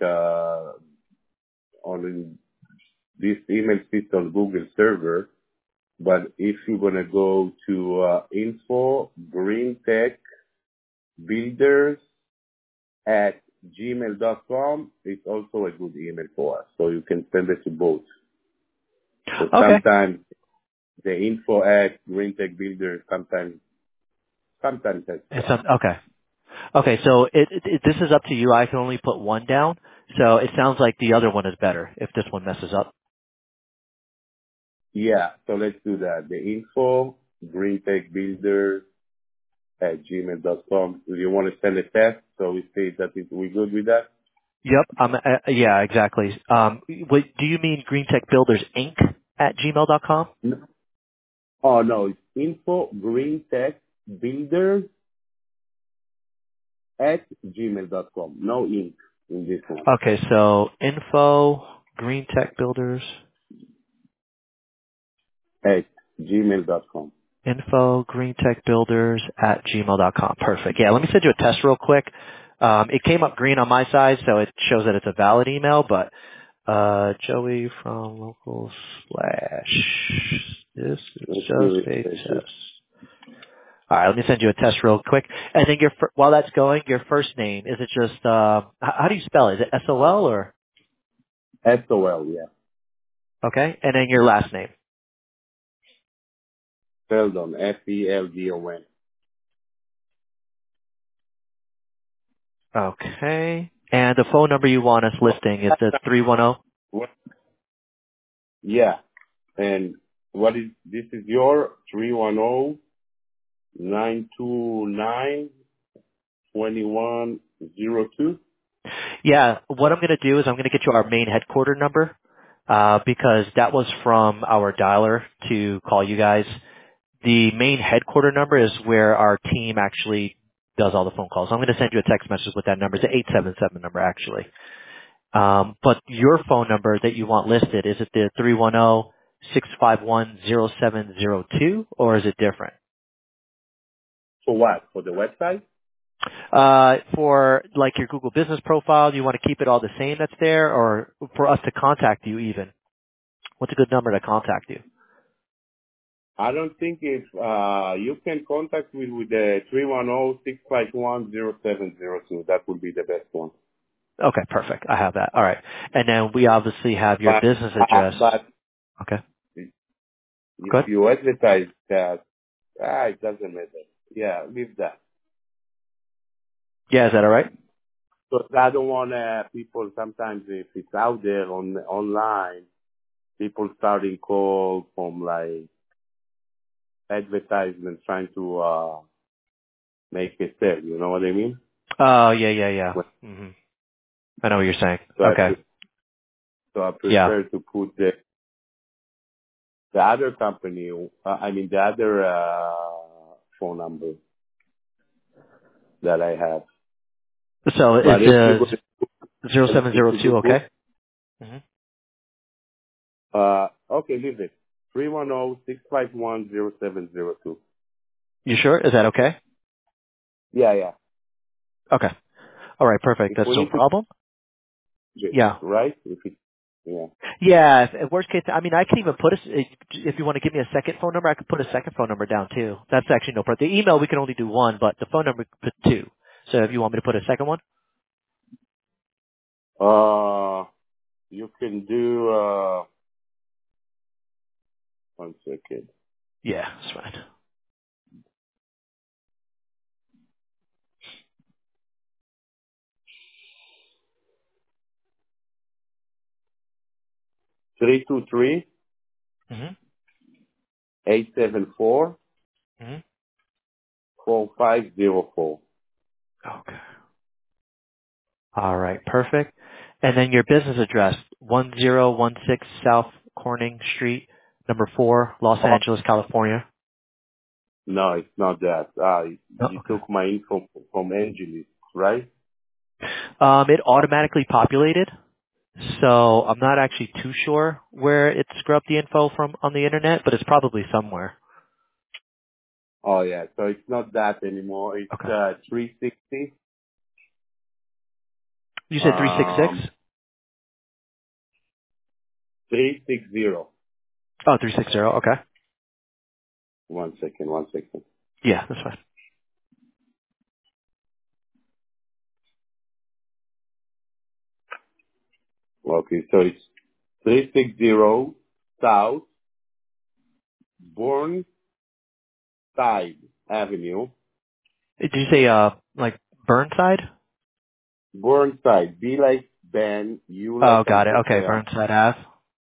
on this email sits on Google server. But if you're gonna go to info greentech builders at gmail.com, it's also a good email for us. So you can send it to both. So Okay. sometimes the info at greentech builders sometimes has trouble. Okay. Okay, so this is up to you. I can only put one down. So it sounds like the other one is better if this one messes up. Yeah, so let's do that. The info greentech builders at gmail.com. Do you want to send a test so we say that we good with that? Yep. Yeah, exactly. Do you mean Green Tech Builders Inc. at gmail.com? No. Oh no, it's info greentech builders at gmail.com. No ink in this one. Okay, so info Green Tech Builders At gmail.com. info Green Tech Builders at gmail.com. Perfect. Yeah, let me send you a test real quick. It came up green on my side, so it shows that it's a valid email, but Joey from local slash. This is Let's do just it. a Let's do test. All right, let me send you a test real quick. And then while that's going, your first name, is it just, how do you spell it? Is it S-O-L or? SOL, yeah. Okay. And then your last name. Feldon, Feldon. Okay. And the phone number you want us listing is the 310? What? Yeah. And this is your 310-929-2102? Yeah, what I'm going to do is I'm going to get you our main headquarter number, because that was from our dialer to call you guys. The main headquarter number is where our team actually does all the phone calls. I'm going to send you a text message with that number. It's an 877 number actually. But your phone number that you want listed, is it the 310-651-0702 or is it different? For what? For the website? For like your Google business profile, do you want to keep it all the same that's there or for us to contact you even? What's a good number to contact you? I don't think if you can contact me with the 310-651-0702. That would be the best one. Okay, perfect. I have that. All right. And then we obviously have your business address. But Okay. if Good. you advertise that, it doesn't matter. Yeah, leave that. Yeah, is that all right? Because I don't want people, sometimes if it's out there online, people starting call from like advertisement trying to make a sale. You know what I mean? Oh, yeah. hmm I know what you're saying. So Okay. I Yeah. prefer to put the other company, the other phone number that I have. So is But if you the go, if you 0702 go, okay? hmm okay, leave it. 310-651-0702. You sure? Is that okay? Yeah. Okay. All right, perfect. If That's we no need to, problem. Yeah. right? If it, yeah. Yeah, if worst case, I mean, I can even put if you want to give me a second phone number, I could put a second phone number down too. That's actually no problem. The email, we can only do one, but the phone number, put two. So if you want me to put a second one? You can do, one second. Yeah, that's fine. 323 hmm 874 hmm 4504. Okay. All right, perfect. And then your business address, 1016 South Corning Street, number 4, Los Angeles, California. No, it's not that. No. You Okay. took my info from Angelis, right? It automatically populated, so I'm not actually too sure where it scrubbed the info from on the internet, but it's probably somewhere. Oh yeah, so it's not that anymore. It's Okay. 360. You said 366? Um, 360. Oh, 360. Okay. One second, one second. Yeah, that's fine. Okay, so it's 360 South Burnside Avenue. Did you say like Burnside? Burnside, B like Ben, U Oh, like got it. Uncle Okay, Sam. Burnside Ave,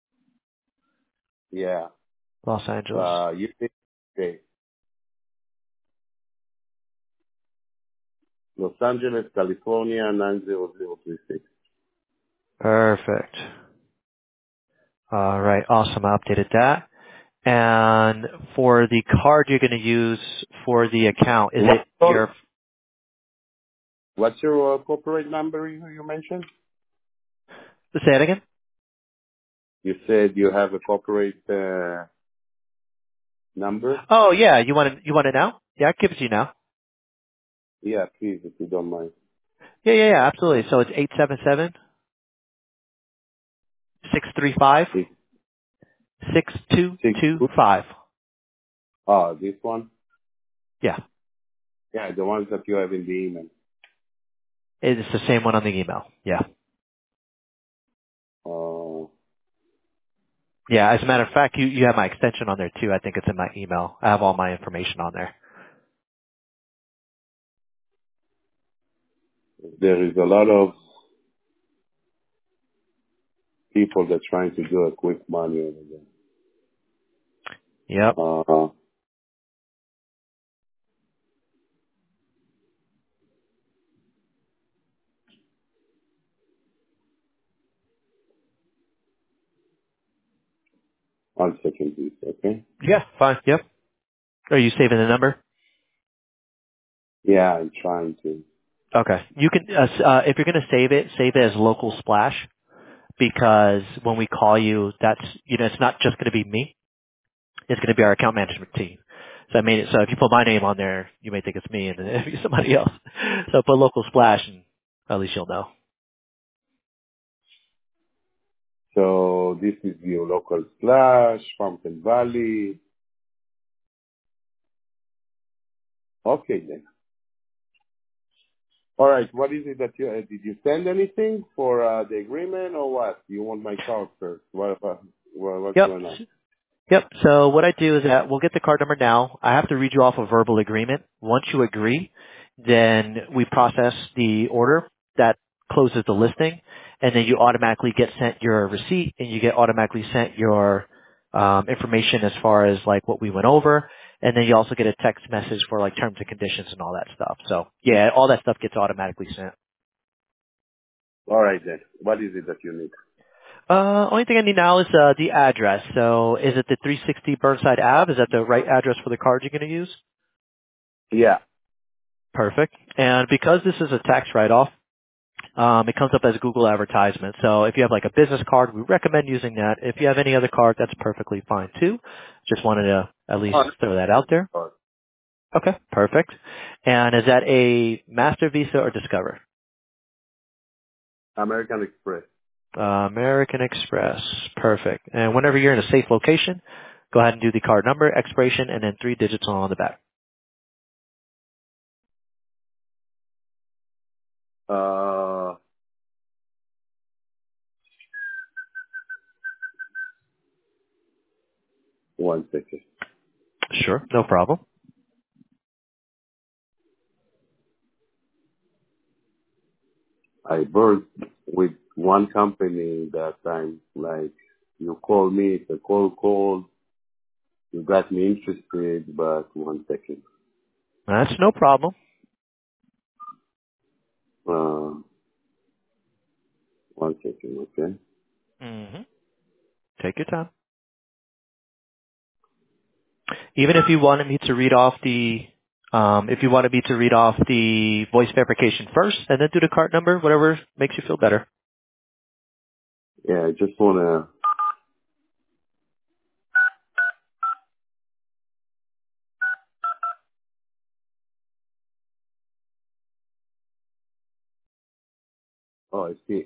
Yeah. Los Angeles. You think, okay. Los Angeles, California, 90036. Perfect. All right, awesome. I updated that. And for the card you're going to use for the account, is it your? What's your corporate number you mentioned? Say it again. You said you have a corporate number? Oh yeah, you want it now? Yeah, I give it to you now. Yeah, please, if you don't mind. Yeah, absolutely. So it's 877 635 Six, six, two. 6225. Oh, this one? Yeah, Yeah, the ones that you have in the email. it's the same one on the email. Yeah. Uh, Yeah, as a matter of fact, you have my extension on there too. I think it's in my email. I have all my information on there. there is a lot of people that trying to do a quick money over Yep. there. One second, please, okay? Yeah, fine. Yep. Are you saving the number? Yeah, I'm trying to. Okay. You can, if you're going to save it as local splash because when we call you, it's not just going to be me. It's going to be our account management team. So I made it so if you put my name on there, you may think it's me and then it'll be somebody else. So put local splash and at least you'll know. So this is your local splash, Fountain Valley. Okay then. All right. What is it that did you send anything for the agreement or what? You want my card first? What's Yep. going on? Yep. So what I do is that we'll get the card number now. I have to read you off a verbal agreement. Once you agree, then we process the order that closes the listing, and then you automatically get sent your receipt, and you get automatically sent your information as far as like what we went over, and then you also get a text message for like terms and conditions and all that stuff. So yeah, all that stuff gets automatically sent. All right then. What is it that you need? Only thing I need now is the address. So is it the 360 Burnside Ave? Is that the right address for the card you're going to use? Yeah. Perfect. And because this is a tax write-off, it comes up as Google advertisement. So if you have like a business card, we recommend using that. If you have any other card, that's perfectly fine too. Just wanted to at least Oh, throw that out there. oh, Okay, perfect. And is that a Master, Visa, or Discover? American Express. American Express. Perfect. And whenever you're in a safe location, go ahead and do the card number, expiration, and then 3 digits on the back. Uh, one second. Sure, no problem. I work with one company that I'm like, you call me, it's a cold call. You got me interested, but one second. That's no problem. Uh, one second, okay? hmm Take your time. Even if you wanted me to read off the voice verification first and then do the card number, whatever makes you feel better. Yeah, I just wanna. Oh, I see.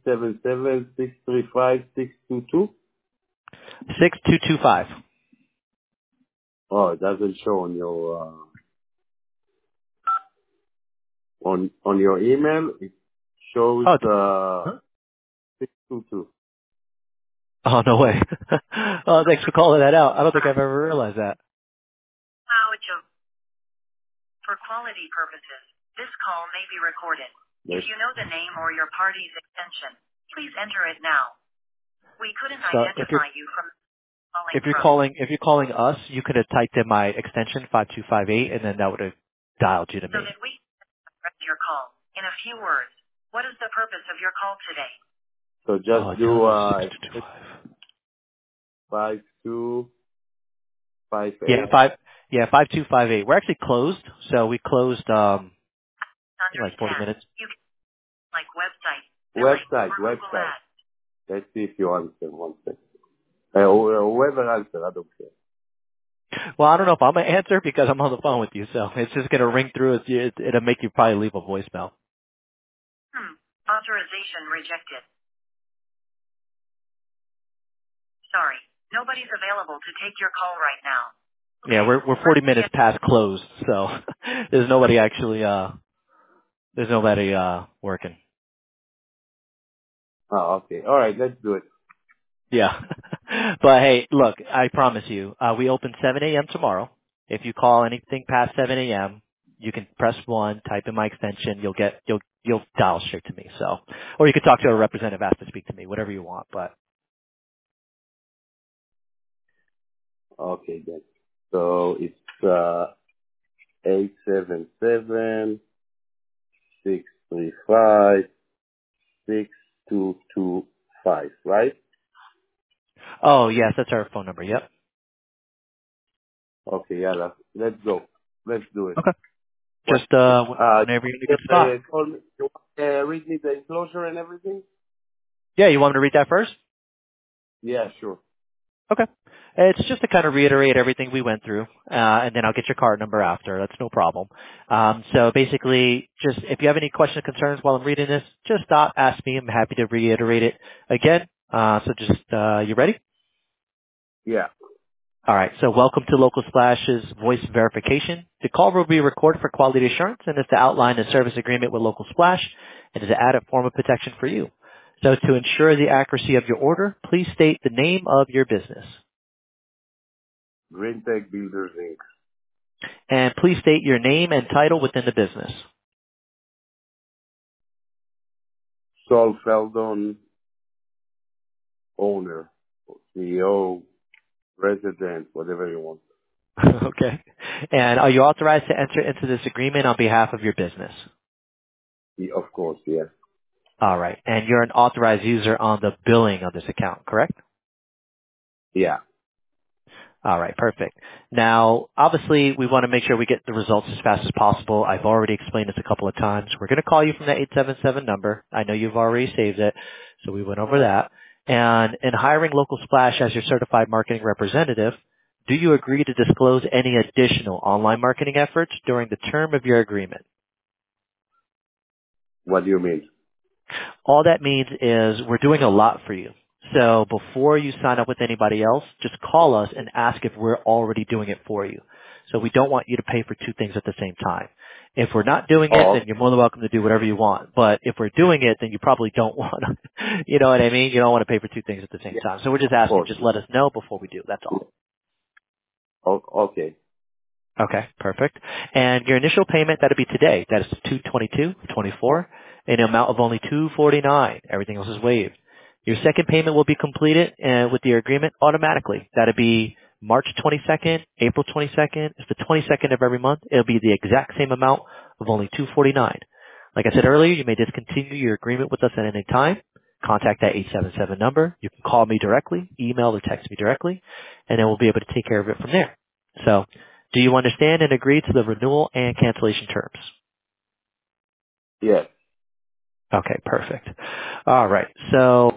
877-635-622. 6225. Oh, it doesn't show on your on your email. It shows Oh, huh? 622. Oh, no way. Oh, thanks for calling that out. I don't think I've ever realized that. For quality purposes, this call may be recorded. Yes. If you know the name or your party's extension, please enter it now. We couldn't So if you're identify you from calling from. if you're calling us, you could have typed in my extension 5258, and then that would have dialed you to So me. that we can direct your call. In a few words, what is the purpose of your call today? So Oh, just it's do 6225. 5258. Yeah, 5258. We're actually closed, so we closed like 40 Understand. minutes. You can like website, billing, or Google Website. Ads. Let's see if you answer one second. Whoever answer, I don't care. Well, I don't know if I'm gonna answer because I'm on the phone with you, so it's just gonna ring through. It'll make you probably leave a voicemail. Authorization rejected. Sorry, nobody's available to take your call right now. Yeah, Okay, we're 40 minutes past closed, so there's nobody actually working. Oh, okay. All right, let's do it. Yeah. But hey, look, I promise you, we open 7 a.m. tomorrow. If you call anything past 7 a.m., you can press 1, type in my extension, you'll dial straight to me. So, or you could talk to a representative, ask to speak to me, whatever you want. But Okay, good. So it's 877 right? oh yes, that's our phone number. Yep. Okay, yeah, let's go. Let's do it. Okay. What? Just whenever you're in a good Just spot. call me. You read me the enclosure and everything? Yeah, you want me to read that first? Yeah, sure. Okay. It's just to kind of reiterate everything we went through, and then I'll get your card number after. That's no problem. So basically, just if you have any questions or concerns while I'm reading this, just stop, ask me. I'm happy to reiterate it again. So just, you ready? Yeah. All right. So welcome to Local Splash's voice verification. The call will be recorded for quality assurance and is to outline the service agreement with Local Splash and is an added form of protection for you. So to ensure the accuracy of your order, please state the name of your business. Green Tech Builders Inc. And please state your name and title within the business. Saul Feldon, owner, CEO, resident, whatever you want. Okay. And are you authorized to enter into this agreement on behalf of your business? Yeah, of course, yes. All right. And you're an authorized user on the billing of this account, correct? Yeah. All right, perfect. Now, obviously, we want to make sure we get the results as fast as possible. I've already explained this a couple of times. We're going to call you from the 877 number. I know you've already saved it, so we went over that. And in hiring Local Splash as your certified marketing representative, do you agree to disclose any additional online marketing efforts during the term of your agreement? What do you mean? All that means is we're doing a lot for you. So before you sign up with anybody else, just call us and ask if we're already doing it for you. So we don't want you to pay for two things at the same time. If we're not doing it, Oh, then you're more than welcome to do whatever you want. But if we're doing it, then you probably don't want to, you know what I mean? You don't want to pay for two things at the same yeah, time. So we're just of asking, course. just let us know before we do. That's all. Oh, okay. Okay, perfect. And your initial payment, that'll be today. That is $222.24, an amount of only $249. Everything else is waived. Your second payment will be completed with your agreement automatically. That'll be March 22nd, April 22nd. It's the 22nd of every month. It'll be the exact same amount of only $249. Like I said earlier, you may discontinue your agreement with us at any time. Contact that 877 number. You can call me directly, email or text me directly, and then we'll be able to take care of it from there. So do you understand and agree to the renewal and cancellation terms? Yes. Okay, perfect. All right. So